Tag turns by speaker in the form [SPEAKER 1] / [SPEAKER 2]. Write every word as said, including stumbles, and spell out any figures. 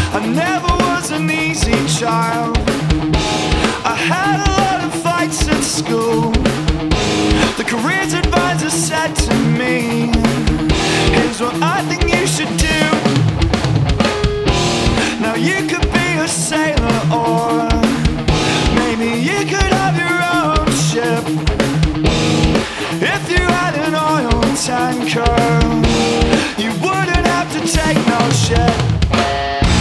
[SPEAKER 1] I never was an easy child. I had a lot of fights at school. The careers advisor said to me, here's what I think you should do. Now you could